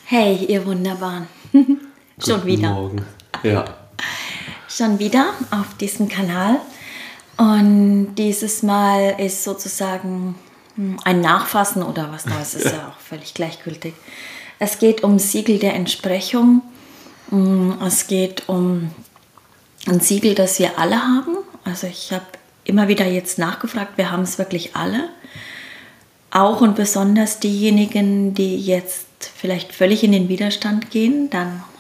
Hey, ihr Wunderbaren. Schon wieder. Guten Morgen. Ja. Schon wieder auf diesem Kanal. Und dieses Mal ist sozusagen ein Nachfassen oder was Neues, ist ja auch völlig gleichgültig. Es geht um Siegel der Entsprechung. Es geht um ein Siegel, das wir alle haben. Also ich habe immer wieder jetzt nachgefragt, wir haben es wirklich alle. Auch und besonders diejenigen, die jetzt vielleicht völlig in den Widerstand gehen,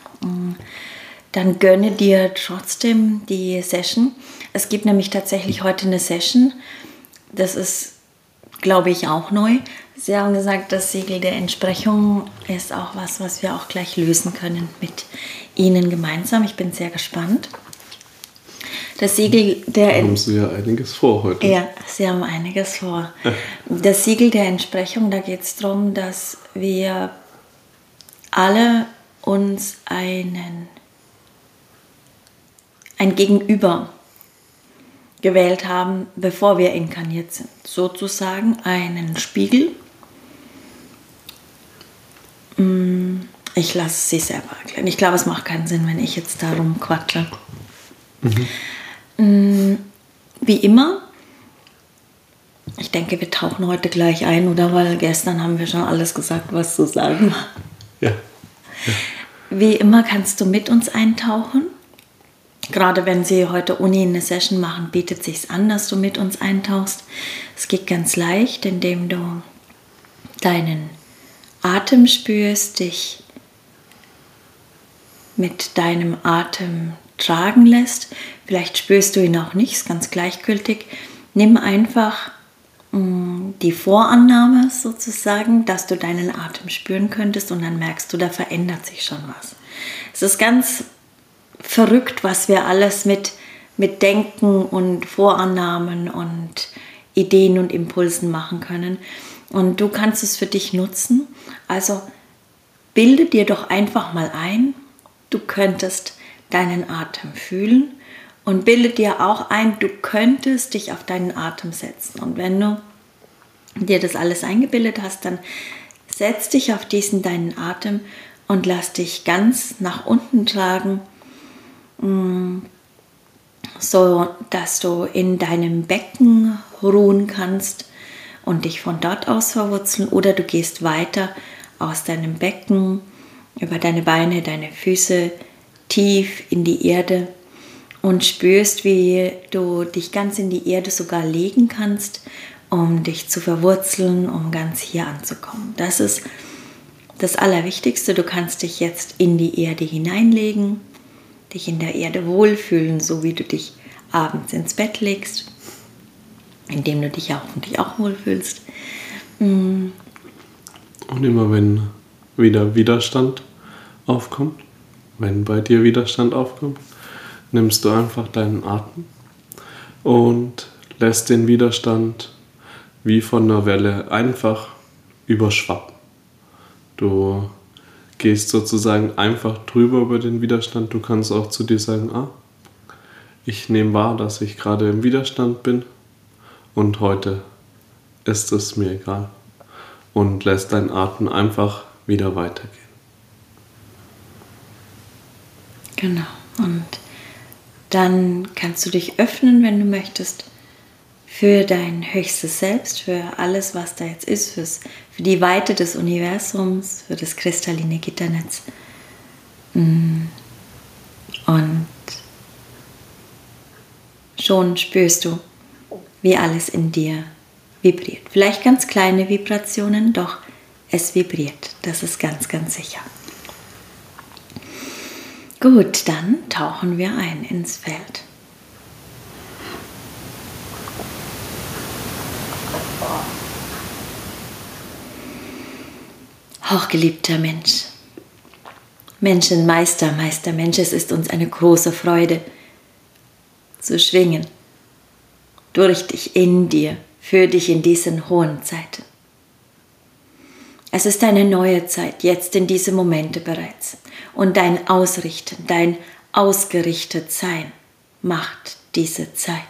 dann gönne dir trotzdem die Session. Es gibt nämlich tatsächlich heute eine Session, das ist, glaube ich, auch neu. Sie haben gesagt, das Siegel der Entsprechung ist auch was wir auch gleich lösen können mit Ihnen gemeinsam. Ich bin sehr gespannt. Das Siegel der haben Sie ja einiges vor heute. Ja, Sie haben einiges vor. Das Siegel der Entsprechung, da geht es darum, dass wir alle uns ein Gegenüber gewählt haben, bevor wir inkarniert sind. Sozusagen einen Spiegel. Ich lasse Sie selber erklären. Ich glaube, es macht keinen Sinn, wenn ich jetzt darum quatsche. Wie immer, ich denke, wir tauchen heute gleich ein, oder? Weil gestern haben wir schon alles gesagt, was zu sagen war. Ja. Wie immer kannst du mit uns eintauchen. Gerade wenn Sie heute Uni eine Session machen, bietet es sich an, dass du mit uns eintauchst. Es geht ganz leicht, indem du deinen Atem spürst, dich mit deinem Atem tragen lässt. Vielleicht spürst du ihn auch nicht, ist ganz gleichgültig. Nimm einfach die Vorannahme sozusagen, dass du deinen Atem spüren könntest und dann merkst du, da verändert sich schon was. Es ist ganz verrückt, was wir alles mit Denken und Vorannahmen und Ideen und Impulsen machen können. Und du kannst es für dich nutzen. Also bilde dir doch einfach mal ein, du könntest deinen Atem fühlen und bilde dir auch ein, du könntest dich auf deinen Atem setzen. Und wenn du dir das alles eingebildet hast, dann setz dich auf diesen deinen Atem und lass dich ganz nach unten tragen, so dass du in deinem Becken ruhen kannst und dich von dort aus verwurzeln, oder du gehst weiter aus deinem Becken über deine Beine, deine Füße tief in die Erde und spürst, wie du dich ganz in die Erde sogar legen kannst, um dich zu verwurzeln, um ganz hier anzukommen. Das ist das Allerwichtigste. Du kannst dich jetzt in die Erde hineinlegen, dich in der Erde wohlfühlen, so wie du dich abends ins Bett legst, indem du dich hoffentlich auch wohlfühlst. Und immer wenn wieder Widerstand aufkommt, wenn bei dir Widerstand aufkommt, nimmst du einfach deinen Atem und lässt den Widerstand wie von einer Welle einfach überschwappen. Du gehst sozusagen einfach drüber über den Widerstand. Du kannst auch zu dir sagen, ich nehme wahr, dass ich gerade im Widerstand bin und heute ist es mir egal. Und lässt deinen Atem einfach wieder weitergehen. Genau. Und dann kannst du dich öffnen, wenn du möchtest, für dein höchstes Selbst, für alles, was da jetzt ist, für die Weite des Universums, für das kristalline Gitternetz. Und schon spürst du, wie alles in dir vibriert. Vielleicht ganz kleine Vibrationen, doch es vibriert. Das ist ganz, ganz sicher. Gut, dann tauchen wir ein ins Feld. Hochgeliebter Mensch, Menschenmeister, Meistermensch, es ist uns eine große Freude zu schwingen, durch dich, in dir, für dich in diesen hohen Zeiten. Es ist eine neue Zeit, jetzt in diese Momente bereits. Und dein Ausrichten, dein Ausgerichtetsein macht diese Zeit.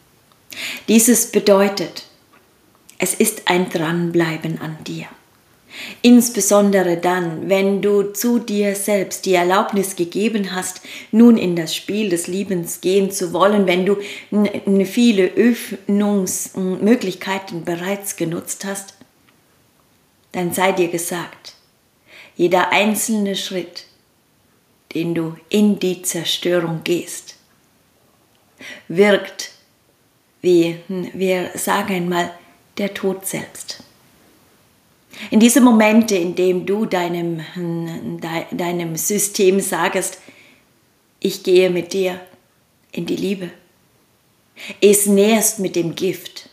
Dieses bedeutet, es ist ein Dranbleiben an dir. Insbesondere dann, wenn du zu dir selbst die Erlaubnis gegeben hast, nun in das Spiel des Liebens gehen zu wollen, wenn du viele Öffnungsmöglichkeiten bereits genutzt hast, dann sei dir gesagt, jeder einzelne Schritt, den du in die Zerstörung gehst, wirkt, wie wir sagen einmal, der Tod selbst. In diese Momente, in denen du deinem System sagst, ich gehe mit dir in die Liebe, es nährst mit dem Gift,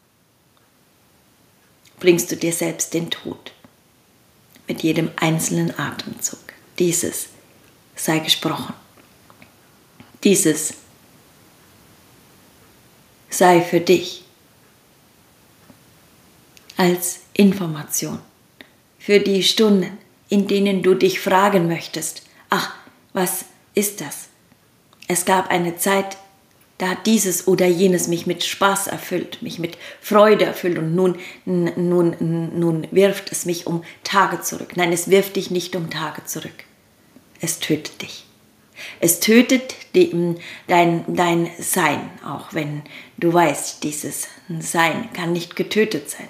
bringst du dir selbst den Tod mit jedem einzelnen Atemzug. Dieses sei gesprochen. Dieses sei für dich als Information für die Stunden, in denen du dich fragen möchtest, ach, was ist das? Es gab eine Zeit, da hat dieses oder jenes mich mit Spaß erfüllt, mich mit Freude erfüllt und nun wirft es mich um Tage zurück. Nein, es wirft dich nicht um Tage zurück. Es tötet dich. Es tötet dein Sein, auch wenn du weißt, dieses Sein kann nicht getötet sein.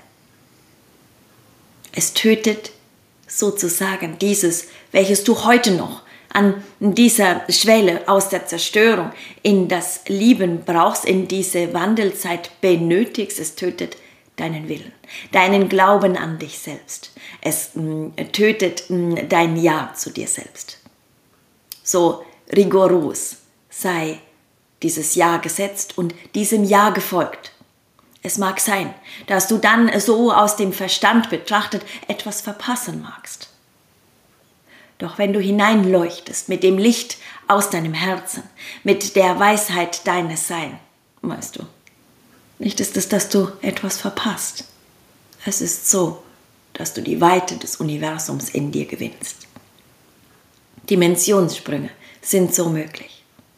Es tötet sozusagen dieses, welches du heute noch an dieser Schwelle aus der Zerstörung in das Lieben brauchst, in diese Wandelzeit benötigst. Es tötet deinen Willen, deinen Glauben an dich selbst. Es tötet dein Ja zu dir selbst. So rigoros sei dieses Ja gesetzt und diesem Ja gefolgt. Es mag sein, dass du dann so aus dem Verstand betrachtet etwas verpassen magst. Doch wenn du hineinleuchtest mit dem Licht aus deinem Herzen, mit der Weisheit deines Seins, weißt du, nicht ist es, dass du etwas verpasst. Es ist so, dass du die Weite des Universums in dir gewinnst. Dimensionssprünge sind so möglich.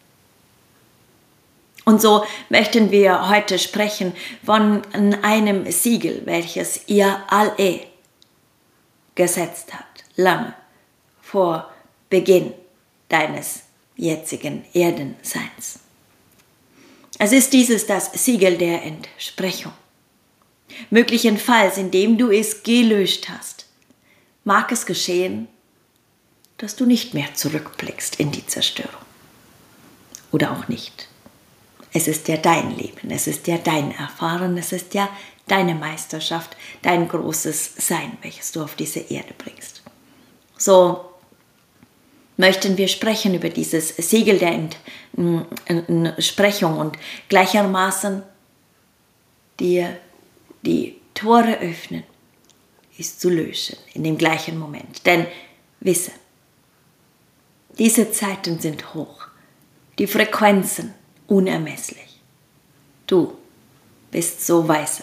Und so möchten wir heute sprechen von einem Siegel, welches ihr alle gesetzt habt, lange vor Beginn deines jetzigen Erdenseins. Es ist das Siegel der Entsprechung. Möglicherweise, indem du es gelöscht hast, mag es geschehen, dass du nicht mehr zurückblickst in die Zerstörung. Oder auch nicht. Es ist ja dein Leben, es ist ja dein Erfahren, es ist ja deine Meisterschaft, dein großes Sein, welches du auf diese Erde bringst. So möchten wir sprechen über dieses Siegel der Entsprechung und gleichermaßen dir die Tore öffnen, ist zu löschen in dem gleichen Moment. Denn wisse, diese Zeiten sind hoch, die Frequenzen unermesslich. Du bist so weise.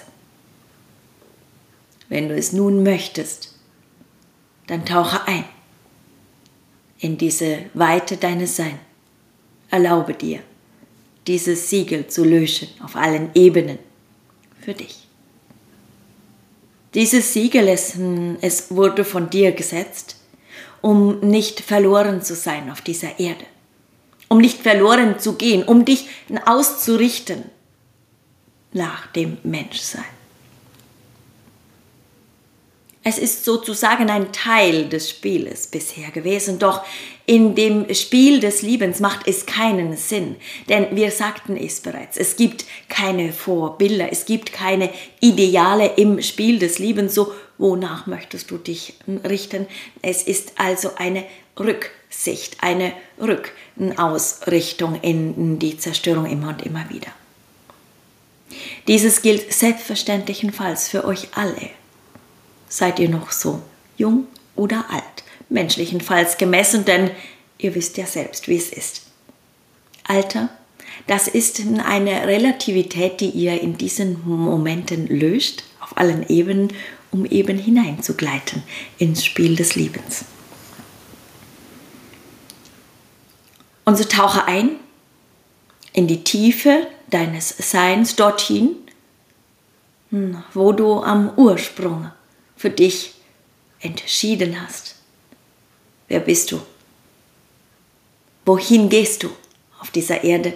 Wenn du es nun möchtest, dann tauche ein in diese Weite deines Seins. Erlaube dir, dieses Siegel zu löschen auf allen Ebenen für dich. Dieses Siegel, es wurde von dir gesetzt, um nicht verloren zu sein auf dieser Erde. Um nicht verloren zu gehen, um dich auszurichten nach dem Menschsein. Es ist sozusagen ein Teil des Spieles bisher gewesen, doch in dem Spiel des Liebens macht es keinen Sinn, denn wir sagten es bereits, es gibt keine Vorbilder, es gibt keine Ideale im Spiel des Liebens, so wonach möchtest du dich richten? Es ist also eine Rücksicht, eine Rückausrichtung in die Zerstörung immer und immer wieder. Dieses gilt selbstverständlichenfalls für euch alle. Seid ihr noch so jung oder alt, menschlichenfalls gemessen, denn ihr wisst ja selbst, wie es ist. Alter, das ist eine Relativität, die ihr in diesen Momenten löscht, auf allen Ebenen, um eben hineinzugleiten ins Spiel des Liebens. Und so tauche ein in die Tiefe deines Seins, dorthin, wo du am Ursprung für dich entschieden hast. Wer bist du? Wohin gehst du auf dieser Erde?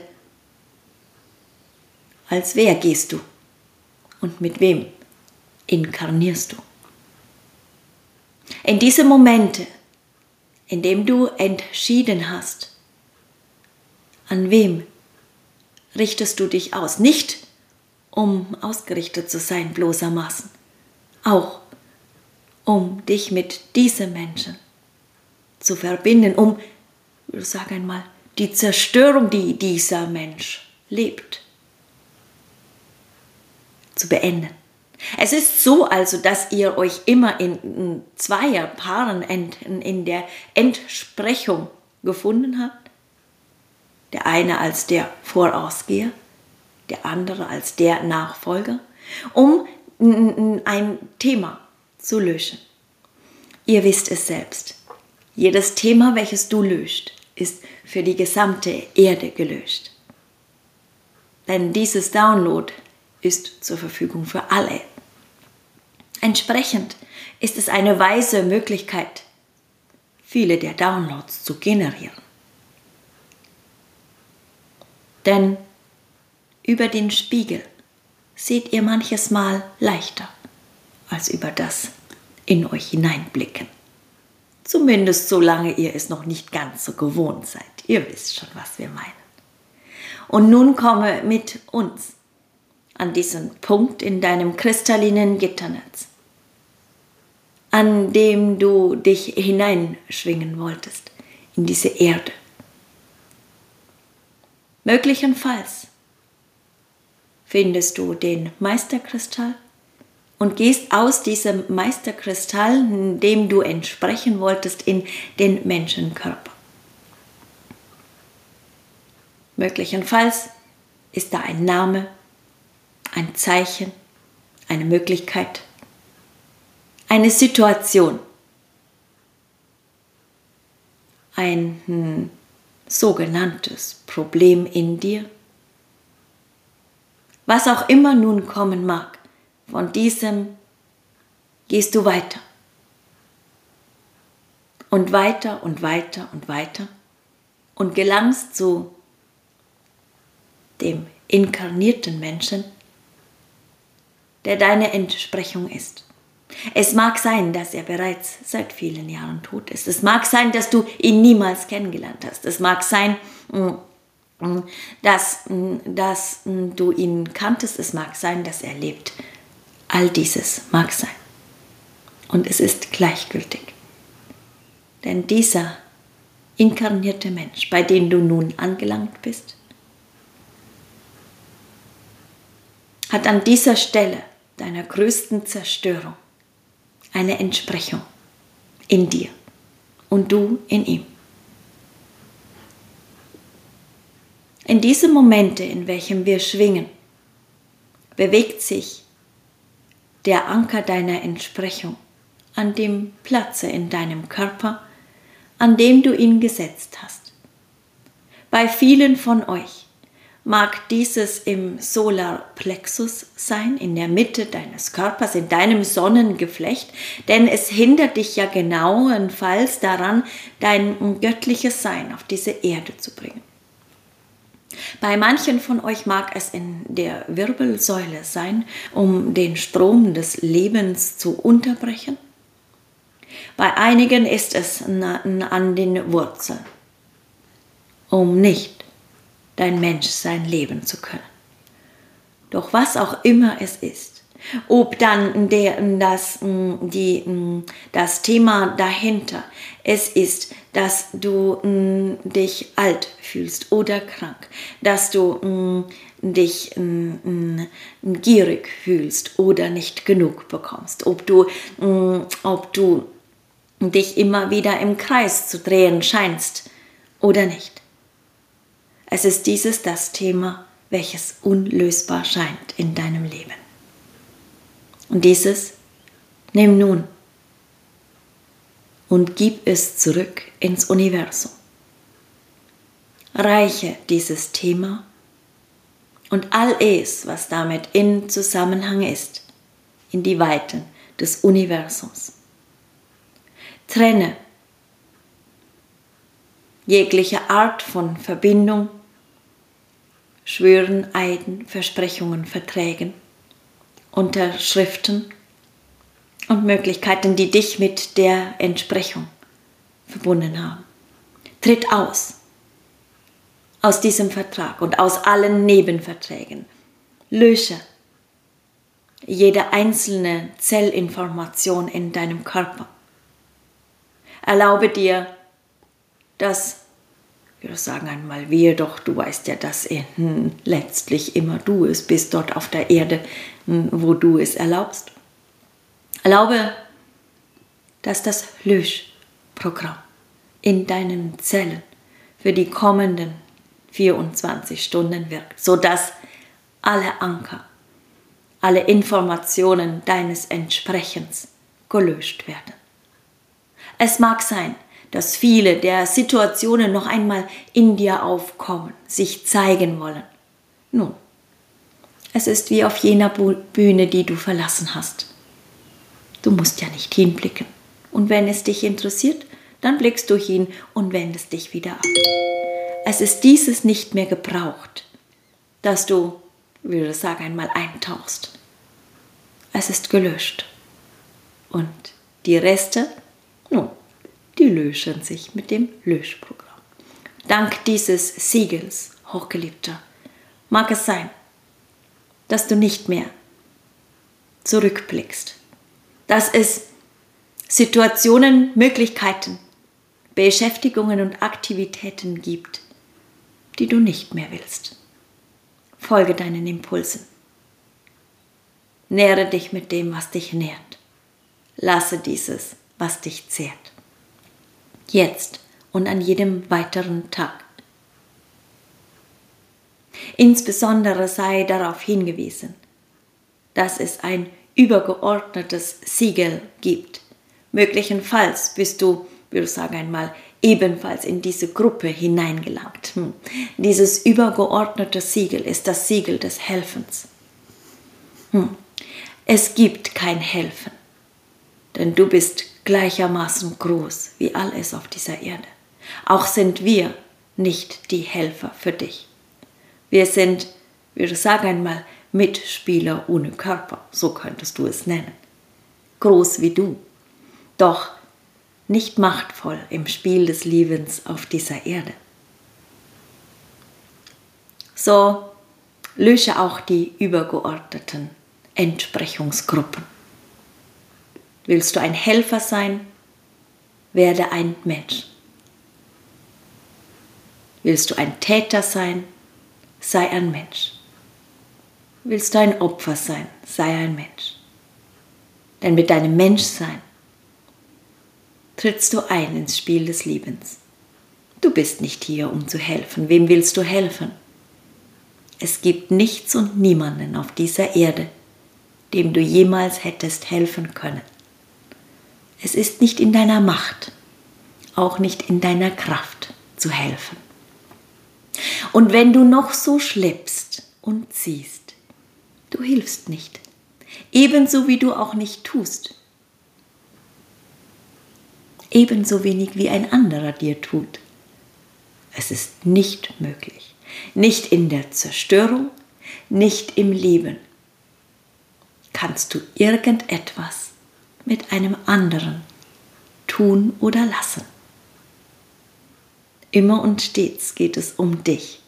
Als wer gehst du? Und mit wem inkarnierst du? In diese Momente, in denen du entschieden hast, an wem richtest du dich aus? Nicht, um ausgerichtet zu sein, bloßermaßen. Auch, um dich mit diesen Menschen zu verbinden, um, sag einmal, die Zerstörung, die dieser Mensch lebt, zu beenden. Es ist so also, dass ihr euch immer in Zweierpaaren in der Entsprechung gefunden habt. Der eine als der Vorausgeher, der andere als der Nachfolger, um ein Thema zu lösen. Ihr wisst es selbst. Jedes Thema, welches du löst, ist für die gesamte Erde gelöst. Denn dieses Download ist zur Verfügung für alle. Entsprechend ist es eine weise Möglichkeit, viele der Downloads zu generieren. Denn über den Spiegel seht ihr manches Mal leichter als über das in euch hineinblicken. Zumindest solange ihr es noch nicht ganz so gewohnt seid. Ihr wisst schon, was wir meinen. Und nun komme mit uns an diesen Punkt in deinem kristallinen Gitternetz, an dem du dich hineinschwingen wolltest in diese Erde. Möglicherweise findest du den Meisterkristall und gehst aus diesem Meisterkristall, dem du entsprechen wolltest, in den Menschenkörper. Möglicherweise ist da ein Name, ein Zeichen, eine Möglichkeit, eine Situation, ein sogenanntes Problem in dir. Was auch immer nun kommen mag, von diesem gehst du weiter. Und weiter und weiter und weiter und gelangst zu dem inkarnierten Menschen, der deine Entsprechung ist. Es mag sein, dass er bereits seit vielen Jahren tot ist. Es mag sein, dass du ihn niemals kennengelernt hast. Es mag sein, dass du ihn kanntest. Es mag sein, dass er lebt. All dieses mag sein. Und es ist gleichgültig. Denn dieser inkarnierte Mensch, bei dem du nun angelangt bist, hat an dieser Stelle deiner größten Zerstörung eine Entsprechung in dir und du in ihm. In diesen Momente, in welchen wir schwingen, bewegt sich der Anker deiner Entsprechung an dem Platze in deinem Körper, an dem du ihn gesetzt hast. Bei vielen von euch mag dieses im Solarplexus sein, in der Mitte deines Körpers, in deinem Sonnengeflecht, denn es hindert dich ja genauenfalls daran, dein göttliches Sein auf diese Erde zu bringen. Bei manchen von euch mag es in der Wirbelsäule sein, um den Strom des Lebens zu unterbrechen. Bei einigen ist es an den Wurzeln, um nicht dein Menschsein leben zu können. Doch was auch immer es ist, ob dann das Thema dahinter es ist, dass du dich alt fühlst oder krank, dass du dich gierig fühlst oder nicht genug bekommst, ob du dich immer wieder im Kreis zu drehen scheinst oder nicht. Es ist das Thema, welches unlösbar scheint in deinem Leben. Und dieses nimm nun und gib es zurück ins Universum. Reiche dieses Thema und all es, was damit in Zusammenhang ist, in die Weiten des Universums. Trenne jegliche Art von Verbindung, Schwören, Eiden, Versprechungen, Verträgen, Unterschriften und Möglichkeiten, die dich mit der Entsprechung verbunden haben. Tritt aus diesem Vertrag und aus allen Nebenverträgen. Lösche jede einzelne Zellinformation in deinem Körper. Erlaube dir, dass, wir sagen einmal doch du weißt ja, dass letztlich immer du es bist dort auf der Erde, wo du es erlaubst. Erlaube, dass das Löschprogramm in deinen Zellen für die kommenden 24 Stunden wirkt, sodass alle Anker, alle Informationen deines Entsprechens gelöscht werden. Es mag sein, dass viele der Situationen noch einmal in dir aufkommen, sich zeigen wollen. Nun, es ist wie auf jener Bühne, die du verlassen hast. Du musst ja nicht hinblicken. Und wenn es dich interessiert, dann blickst du hin und wendest dich wieder ab. Es ist dieses nicht mehr gebraucht, dass du, wie wir sagen, einmal eintauchst. Es ist gelöscht. Und die Reste, nun, die löschen sich mit dem Löschprogramm. Dank dieses Siegels, Hochgeliebter, mag es sein, dass du nicht mehr zurückblickst, dass es Situationen, Möglichkeiten, Beschäftigungen und Aktivitäten gibt, die du nicht mehr willst. Folge deinen Impulsen. Nähre dich mit dem, was dich nährt. Lasse dieses, was dich zehrt. Jetzt und an jedem weiteren Tag. Insbesondere sei darauf hingewiesen, dass es ein übergeordnetes Siegel gibt. Möglicherweise bist du, würde ich sagen einmal, ebenfalls in diese Gruppe hineingelangt. Dieses übergeordnete Siegel ist das Siegel des Helfens. Es gibt kein Helfen, denn du bist gleichermaßen groß wie alles auf dieser Erde. Auch sind wir nicht die Helfer für dich. Wir sind, würde ich sagen einmal, Mitspieler ohne Körper, so könntest du es nennen. Groß wie du, doch nicht machtvoll im Spiel des Lebens auf dieser Erde. So lösche auch die übergeordneten Entsprechungsgruppen. Willst du ein Helfer sein, werde ein Mensch. Willst du ein Täter sein, sei ein Mensch. Willst du ein Opfer sein, sei ein Mensch. Denn mit deinem Menschsein trittst du ein ins Spiel des Lebens. Du bist nicht hier, um zu helfen. Wem willst du helfen? Es gibt nichts und niemanden auf dieser Erde, dem du jemals hättest helfen können. Es ist nicht in deiner Macht, auch nicht in deiner Kraft zu helfen. Und wenn du noch so schleppst und ziehst, du hilfst nicht, ebenso wie du auch nicht tust. Ebenso wenig wie ein anderer dir tut. Es ist nicht möglich. Nicht in der Zerstörung, nicht im Leben. Kannst du irgendetwas mit einem anderen tun oder lassen? Immer und stets geht es um dich.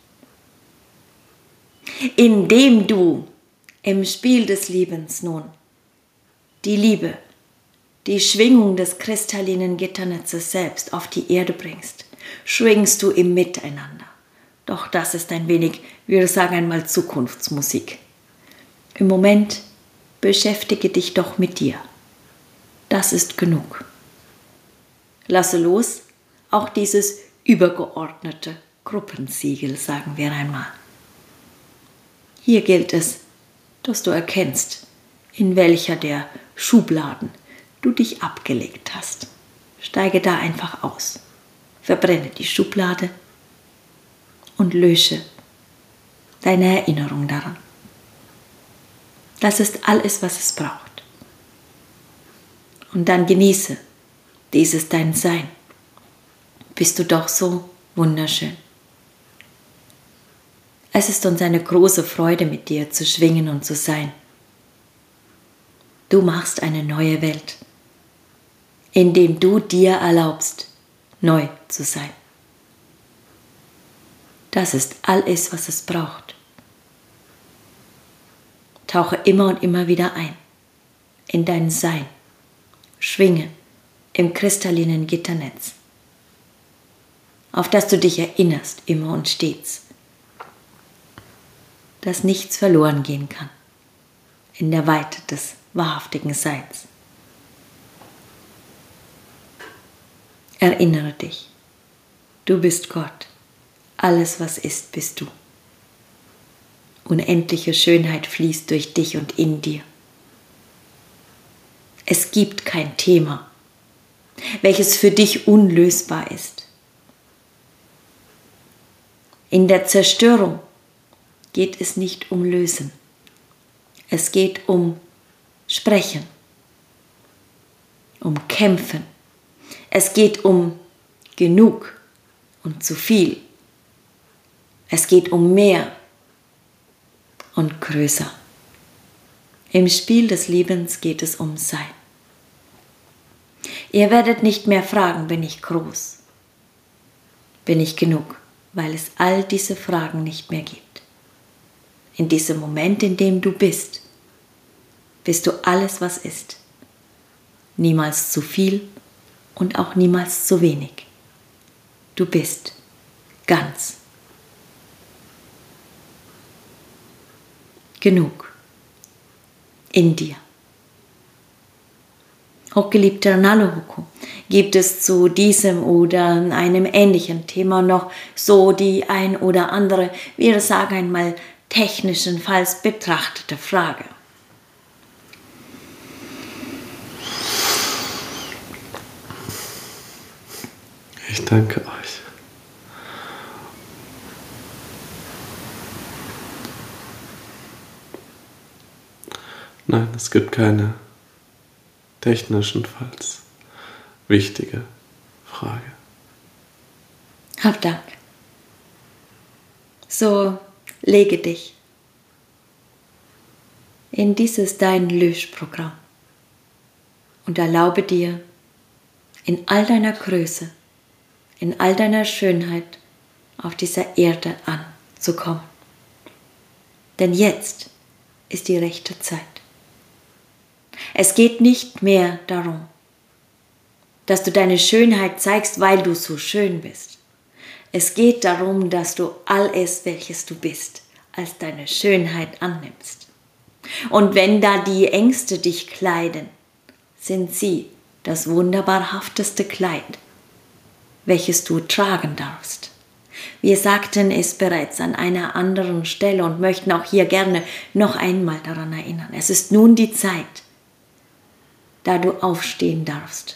Indem du im Spiel des Lebens nun die Liebe, die Schwingung des kristallinen Gitternetzes selbst auf die Erde bringst, schwingst du im Miteinander. Doch das ist ein wenig, wir sagen einmal, Zukunftsmusik. Im Moment beschäftige dich doch mit dir. Das ist genug. Lasse los, auch dieses übergeordnete Gruppensiegel, sagen wir einmal. Hier gilt es, dass du erkennst, in welcher der Schubladen du dich abgelegt hast. Steige da einfach aus. Verbrenne die Schublade und lösche deine Erinnerung daran. Das ist alles, was es braucht. Und dann genieße Dieses dein Sein. Bist du doch so wunderschön. Es ist uns eine große Freude, mit dir zu schwingen und zu sein. Du machst eine neue Welt, indem du dir erlaubst, neu zu sein. Das ist alles, was es braucht. Tauche immer und immer wieder ein in dein Sein. Schwinge im kristallinen Gitternetz, auf das du dich erinnerst, immer und stets, dass nichts verloren gehen kann in der Weite des wahrhaftigen Seins. Erinnere dich, du bist Gott. Alles, was ist, bist du. Unendliche Schönheit fließt durch dich und in dir. Es gibt kein Thema, welches für dich unlösbar ist. In der Zerstörung geht es nicht um Lösen. Es geht um Sprechen, um Kämpfen. Es geht um genug und zu viel. Es geht um mehr und größer. Im Spiel des Lebens geht es um Sein. Ihr werdet nicht mehr fragen, bin ich groß? Bin ich genug? Weil es all diese Fragen nicht mehr gibt. In diesem Moment, in dem du bist, bist du alles, was ist. Niemals zu viel und auch niemals zu wenig. Du bist ganz. Genug in dir. Hochgeliebter Nalohoko, gibt es zu diesem oder einem ähnlichen Thema noch so die ein oder andere, wir sagen einmal technischenfalls betrachtete Frage? Ich danke euch. Nein, es gibt keine technischenfalls wichtige Frage. Hab Dank. So lege dich in dieses dein Löschprogramm und erlaube dir in all deiner Größe, in all deiner Schönheit auf dieser Erde anzukommen. Denn jetzt ist die rechte Zeit. Es geht nicht mehr darum, dass du deine Schönheit zeigst, weil du so schön bist. Es geht darum, dass du alles, welches du bist, als deine Schönheit annimmst. Und wenn da die Ängste dich kleiden, sind sie das wunderbarhafteste Kleid, welches du tragen darfst. Wir sagten es bereits an einer anderen Stelle und möchten auch hier gerne noch einmal daran erinnern. Es ist nun die Zeit, da du aufstehen darfst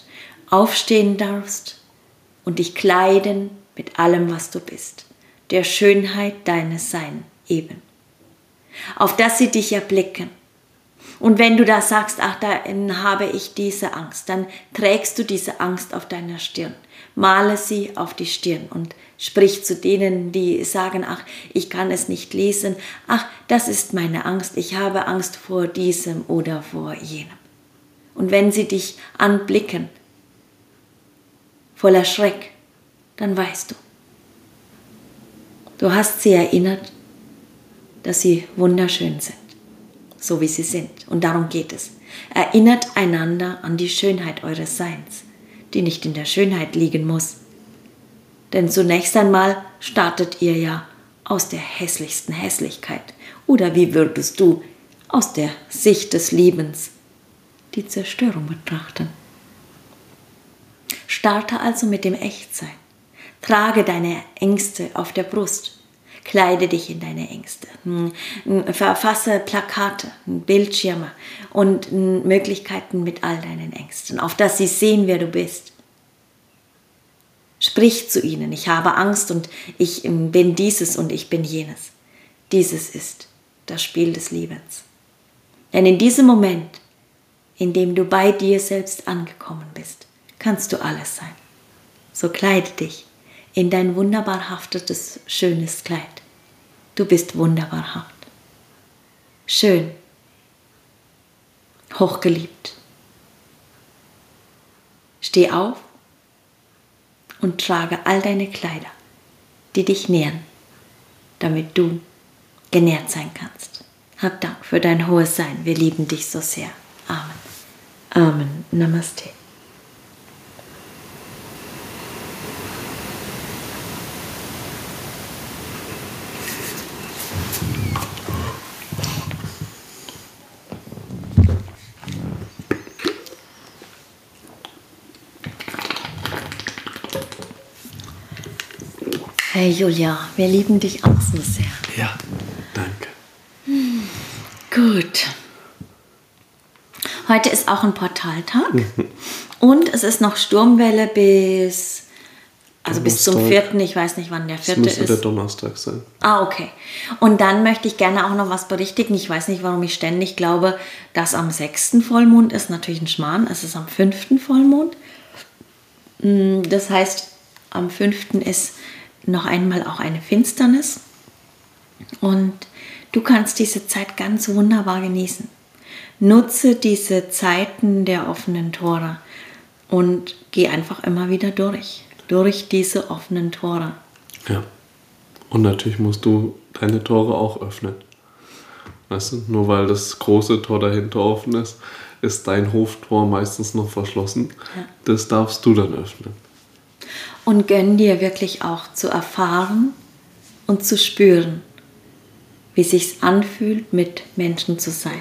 und dich kleiden mit allem, was du bist, der Schönheit deines Seins eben, auf dass sie dich erblicken. Und wenn du da sagst, ach, da habe ich diese Angst, dann trägst du diese Angst auf deiner Stirn, male sie auf die Stirn und sprich zu denen, die sagen, ach, ich kann es nicht lesen, ach, das ist meine Angst, ich habe Angst vor diesem oder vor jenem. Und wenn sie dich anblicken, voller Schreck, dann weißt du, du hast sie erinnert, dass sie wunderschön sind, so wie sie sind. Und darum geht es. Erinnert einander an die Schönheit eures Seins, die nicht in der Schönheit liegen muss. Denn zunächst einmal startet ihr ja aus der hässlichsten Hässlichkeit. Oder wie würdest du aus der Sicht des Lebens die Zerstörung betrachten? Starte also mit dem Echtsein. Trage deine Ängste auf der Brust. Kleide dich in deine Ängste. Verfasse Plakate, Bildschirme und Möglichkeiten mit all deinen Ängsten, auf dass sie sehen, wer du bist. Sprich zu ihnen, ich habe Angst und ich bin dieses und ich bin jenes. Dieses ist das Spiel des Lebens. Denn in diesem Moment, in dem du bei dir selbst angekommen bist, kannst du alles sein. So kleide dich in dein wunderbar haftetes, schönes Kleid. Du bist wunderbar haft. Schön. Hochgeliebt. Steh auf und trage all deine Kleider, die dich nähren, damit du genährt sein kannst. Hab Dank für dein hohes Sein. Wir lieben dich so sehr. Amen. Amen. Namaste. Hey Julia, wir lieben dich auch so sehr. Ja, danke. Gut. Heute ist auch ein Portaltag und es ist noch Sturmwelle bis zum 4. Ich weiß nicht, wann der 4. ist. Das müsste der Donnerstag sein. Ah, okay. Und dann möchte ich gerne auch noch was berichtigen. Ich weiß nicht, warum ich ständig glaube, dass am 6. Vollmond ist. Natürlich ein Schmarrn. Es ist am 5. Vollmond. Das heißt, am 5. ist noch einmal auch eine Finsternis. Und du kannst diese Zeit ganz wunderbar genießen. Nutze diese Zeiten der offenen Tore und geh einfach immer wieder durch diese offenen Tore. Ja. Und natürlich musst du deine Tore auch öffnen. Weißt du, nur weil das große Tor dahinter offen ist, ist dein Hoftor meistens noch verschlossen. Ja. Das darfst du dann öffnen. Und gönn dir wirklich auch zu erfahren und zu spüren, wie es sich anfühlt, mit Menschen zu sein.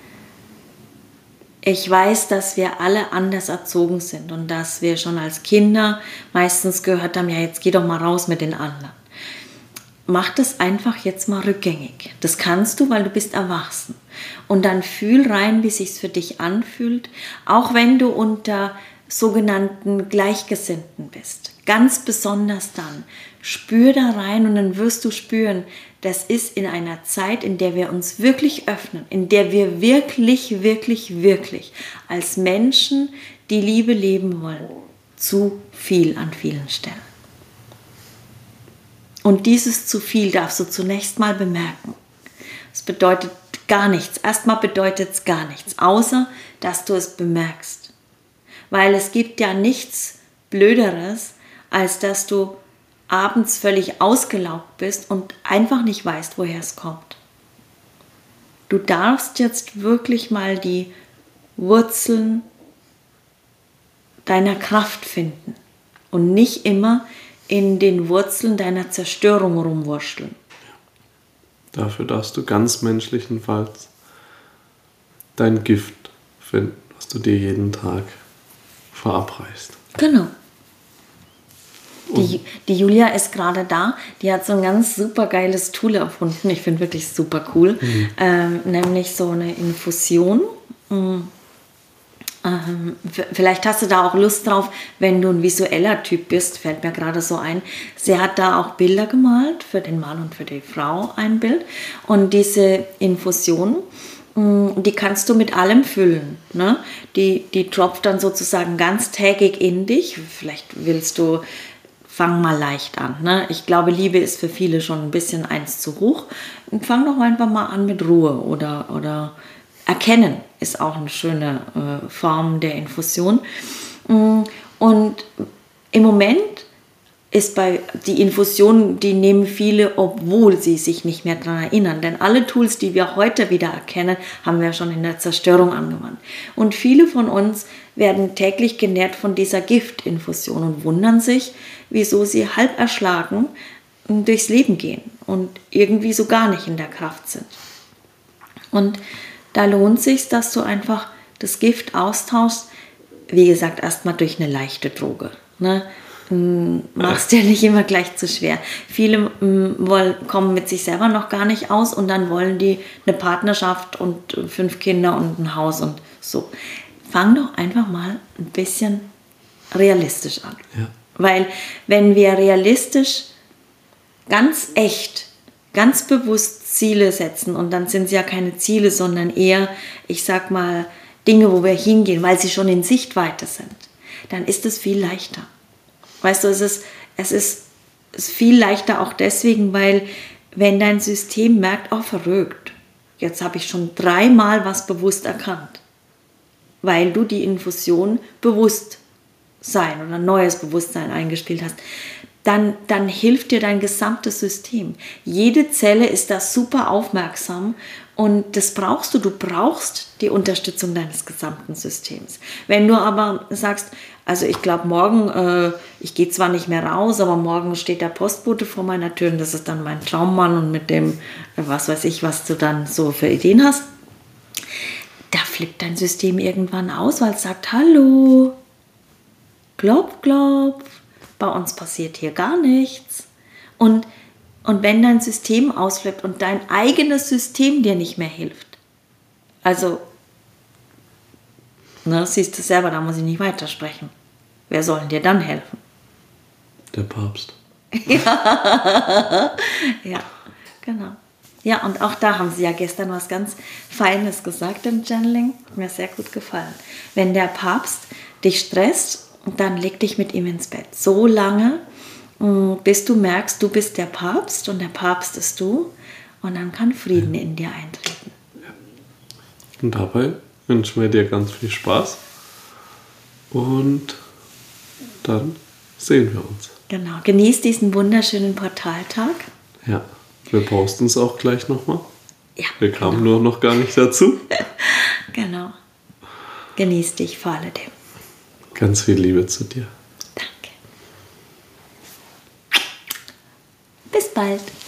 Ich weiß, dass wir alle anders erzogen sind und dass wir schon als Kinder meistens gehört haben, ja, jetzt geh doch mal raus mit den anderen. Mach das einfach jetzt mal rückgängig. Das kannst du, weil du bist erwachsen. Und dann fühl rein, wie es sich für dich anfühlt, auch wenn du unter sogenannten Gleichgesinnten bist. Ganz besonders dann. Spür da rein und dann wirst du spüren, das ist in einer Zeit, in der wir uns wirklich öffnen, in der wir wirklich, wirklich, wirklich als Menschen die Liebe leben wollen, zu viel an vielen Stellen. Und dieses zu viel darfst du zunächst mal bemerken. Es bedeutet gar nichts. Erstmal bedeutet es gar nichts, außer dass du es bemerkst. Weil es gibt ja nichts Blöderes, als dass du abends völlig ausgelaugt bist und einfach nicht weißt, woher es kommt. Du darfst jetzt wirklich mal die Wurzeln deiner Kraft finden und nicht immer in den Wurzeln deiner Zerstörung rumwurschteln. Dafür darfst du ganz menschlichenfalls dein Gift finden, was du dir jeden Tag verabreichst. Genau. Die Julia ist gerade da, die hat so ein ganz super geiles Tool erfunden, ich finde wirklich super cool, nämlich so eine Infusion. Vielleicht hast du da auch Lust drauf, wenn du ein visueller Typ bist, fällt mir gerade so ein. Sie hat da auch Bilder gemalt, für den Mann und für die Frau ein Bild. Und diese Infusion, die kannst du mit allem füllen. Ne? Die tropft dann sozusagen ganztägig in dich. Vielleicht willst du, fang mal leicht an. Ne? Ich glaube, Liebe ist für viele schon ein bisschen eins zu hoch. Und fang doch einfach mal an mit Ruhe oder Erkennen ist auch eine schöne Form der Infusion. Und im Moment ist die Infusion, die nehmen viele, obwohl sie sich nicht mehr daran erinnern. Denn alle Tools, die wir heute wieder erkennen, haben wir schon in der Zerstörung angewandt. Und viele von uns werden täglich genährt von dieser Giftinfusion und wundern sich, wieso sie halb erschlagen durchs Leben gehen und irgendwie so gar nicht in der Kraft sind. Und da lohnt es sich, dass du einfach das Gift austauschst, wie gesagt, erstmal durch eine leichte Droge. Ne? Mach's dir nicht immer gleich zu schwer. Viele kommen mit sich selber noch gar nicht aus und dann wollen die eine Partnerschaft und 5 Kinder und ein Haus und so. Fang doch einfach mal ein bisschen realistisch an. Ja. Weil wenn wir realistisch, ganz echt, ganz bewusst Ziele setzen und dann sind es ja keine Ziele, sondern eher, ich sag mal, Dinge, wo wir hingehen, weil sie schon in Sichtweite sind, dann ist es viel leichter. Weißt du, es ist viel leichter auch deswegen, weil wenn dein System merkt, oh verrückt, jetzt habe ich schon 3-mal was bewusst erkannt, weil du die Infusion Bewusstsein oder neues Bewusstsein eingespielt hast, dann hilft dir dein gesamtes System. Jede Zelle ist da super aufmerksam und das brauchst du. Du brauchst die Unterstützung deines gesamten Systems. Wenn du aber sagst, also ich glaube morgen, ich gehe zwar nicht mehr raus, aber morgen steht der Postbote vor meiner Tür und das ist dann mein Traummann und mit dem, was weiß ich, was du dann so für Ideen hast, da flippt dein System irgendwann aus, weil es sagt, hallo, klopf, klopf. Bei uns passiert hier gar nichts. Und wenn dein System ausflippt und dein eigenes System dir nicht mehr hilft, also, siehst du selber, da muss ich nicht weitersprechen. Wer soll dir dann helfen? Der Papst. Ja, genau. Ja, und auch da haben sie ja gestern was ganz Feines gesagt im Channeling. Hat mir sehr gut gefallen. Wenn der Papst dich stresst, dann leg dich mit ihm ins Bett. So lange, bis du merkst, du bist der Papst und der Papst ist du. Und dann kann Frieden in dir eintreten. Und dabei wünschen wir dir ganz viel Spaß. Und dann sehen wir uns. Genau. Genieß diesen wunderschönen Portaltag. Ja, wir posten es auch gleich nochmal. Ja, wir kamen nur noch gar nicht dazu. Genau. Genieß dich vor alledem. Ganz viel Liebe zu dir. Danke. Bis bald.